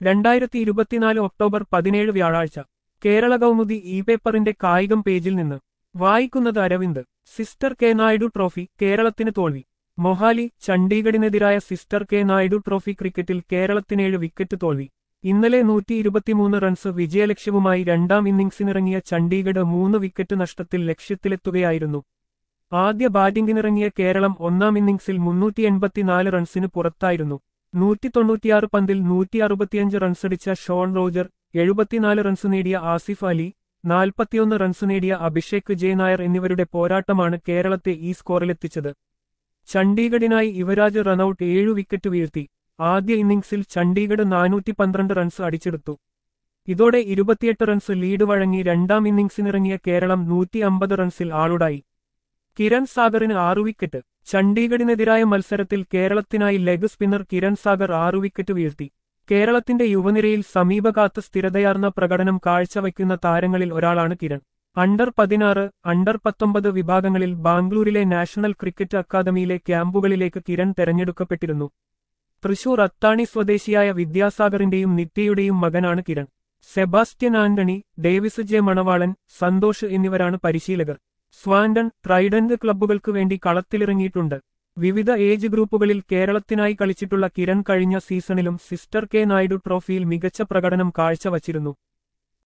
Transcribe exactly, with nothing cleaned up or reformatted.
രണ്ടായിരത്തി ഇരുപത്തിനാല് ഒക്ടോബർ പതിനേഴ് വ്യാഴാഴ്ച കേരള കൗമുദി ഇ പേപ്പറിന്റെ കായികം പേജിൽ നിന്ന് വായിക്കുന്നത് അരവിന്ദ്. സിസ്റ്റർ കെ നായിഡു ട്രോഫി കേരളത്തിന് തോൽവി. മൊഹാലി. ചണ്ഡീഗഡിനെതിരായ സിസ്റ്റർ കെ നായിഡു ട്രോഫി ക്രിക്കറ്റിൽ കേരളത്തിനേഴ് വിക്കറ്റ് തോൽവി. ഇന്നലെ നൂറ്റി ഇരുപത്തിമൂന്ന് റൺസ് വിജയലക്ഷ്യവുമായി രണ്ടാം ഇന്നിംഗ്സിനിറങ്ങിയ ചണ്ഡീഗഡ് മൂന്ന് വിക്കറ്റ് നഷ്ടത്തിൽ ലക്ഷ്യത്തിലെത്തുകയായിരുന്നു. ആദ്യ ബാറ്റിംഗിനിറങ്ങിയ കേരളം ഒന്നാം ഇന്നിംഗ്സിൽ മുന്നൂറ്റി എൺപത്തിനാല് റൺസിന് പുറത്തായിരുന്നു. നൂറ്റി തൊണ്ണൂറ്റിയാറ് പന്തിൽ നൂറ്റി അറുപത്തിയഞ്ച് റൺസടിച്ച ഷോൺ റോജർ, എഴുപത്തിനാല് റൺസ് നേടിയ ആസിഫ് അലി, നാൽപ്പത്തിയൊന്ന് റൺസ് നേടിയ അഭിഷേക് ജെ നായർ എന്നിവരുടെ പോരാട്ടമാണ് കേരളത്തെ ഈ സ്കോറിലെത്തിച്ചത്. ചണ്ഡീഗഡിനായി യുവരാജ് റണൌട്ട് ഏഴു വിക്കറ്റ് വീഴ്ത്തി. ആദ്യ ഇന്നിംഗ്സിൽ ചണ്ഡീഗഡ് നാനൂറ്റി പന്ത്രണ്ട് റൺസ് അടിച്ചെടുത്തു. ഇതോടെ ഇരുപത്തിയെട്ട് റൺസ് ലീഡ് വഴങ്ങി രണ്ടാം ഇന്നിംഗ്സിനിറങ്ങിയ കേരളം നൂറ്റി അമ്പത് റൺസിൽ ആളുടായി. കിരൺ സാഗറിന് ആറു വിക്കറ്റ്. ചണ്ഡീഗഡിനെതിരായ മത്സരത്തിൽ കേരളത്തിനായി ലെഗ് സ്പിന്നർ കിരൺ സാഗർ ആറു വിക്കറ്റ് വീഴ്ത്തി. കേരളത്തിന്റെ യുവനിരയിൽ സമീപകാത്ത് സ്ഥിരതയാർന്ന പ്രകടനം കാഴ്ചവയ്ക്കുന്ന താരങ്ങളിൽ ഒരാളാണ് കിരൺ. അണ്ടർ പതിനാറ്, അണ്ടർ പത്തൊമ്പത് വിഭാഗങ്ങളിൽ ബാംഗ്ലൂരിലെ നാഷണൽ ക്രിക്കറ്റ് അക്കാദമിയിലെ ക്യാമ്പുകളിലേക്ക് കിരൺ തെരഞ്ഞെടുക്കപ്പെട്ടിരുന്നു. തൃശൂർ അത്താണി സ്വദേശിയായ വിദ്യാസാഗറിന്റെയും നിത്യയുടെയും മകനാണ് കിരൺ. സെബാസ്റ്റ്യൻ ആന്റണി, ഡേവിസ് ജെ മണവാളൻ, സന്തോഷ് എന്നിവരാണ് പരിശീലകർ. സ്വാൻഡൺ, ട്രൈഡന്റ് ക്ലബ്ബുകൾക്ക് വേണ്ടി കളത്തിലിറങ്ങിയിട്ടുണ്ട്. വിവിധ ഏജ് ഗ്രൂപ്പുകളിൽ കേരളത്തിനായി കളിച്ചിട്ടുള്ള കിരൺ കഴിഞ്ഞ സീസണിലും സിസ്റ്റർ കെ നായിഡു ട്രോഫിയിൽ മികച്ച പ്രകടനം കാഴ്ചവച്ചിരുന്നു.